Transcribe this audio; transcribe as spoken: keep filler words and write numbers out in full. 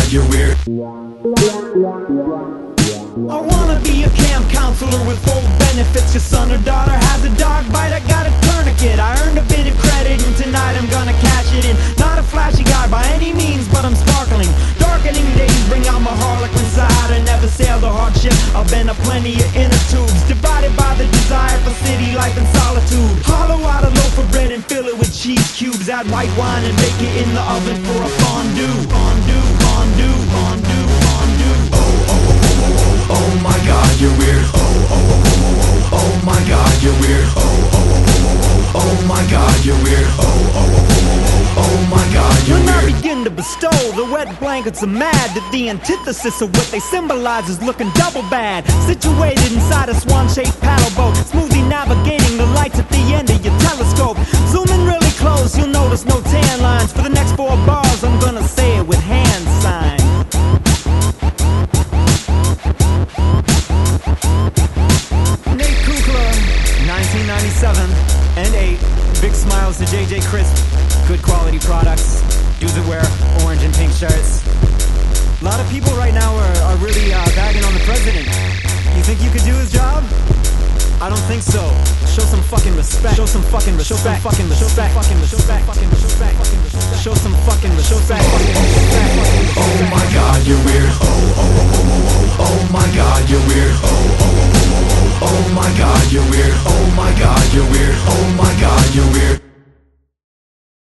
god, you're weird. I wanna be a camp counselor with full benefits. Your son or daughter has a dog bite, I got a tourniquet. I earned a bit of credit and tonight I'm gonna cash it in. Not a flashy guy by any means, but I'm sparkling. Darkening days bring out my harlequin side. I never sailed a hardship, I've been to plenty of inner tubes. Divided by the desire for city life and solitude. Hollow out a loaf of bread and fill it with cheese cubes. Add white wine and bake it in the oven for a fondue. Fondue, fondue, fondue, fondue. Oh, oh, oh, oh, oh, oh, oh my god, you're weird. Oh, oh, oh, oh, oh, oh, oh my god, you're weird. Oh, oh, oh, oh, oh, oh, oh my god, you're weird. Oh, oh, oh, oh, oh, oh my god, you're when weird. I begin to bestow the wet blankets of mad, that the antithesis of what they symbolize is looking double bad. Situated inside a swan-shaped paddle boat, smoothly navigating the lights at the end of your telescope. Zoom in really close, you'll notice no tan lines. For the next four bars, I'm gonna say it with hand signs. Nate Kukla, nineteen ninety-seven and eight. Big smiles to J J Crisp. Good quality products. Dudes that wear orange and pink shirts. A lot of people right now are, are really uh, bagging on the president. You think you could do his job? I don't think so. Show some fucking respect. Show some fucking respect. Show some fucking respect. Fucking respect. Fucking respect. Show some fucking respect. Oh my god, you're weird. Oh, oh, oh, oh, oh, oh my god, you're weird. Oh, oh, oh, oh, oh, oh my god, you're weird. Oh my god, you're weird. Oh my god.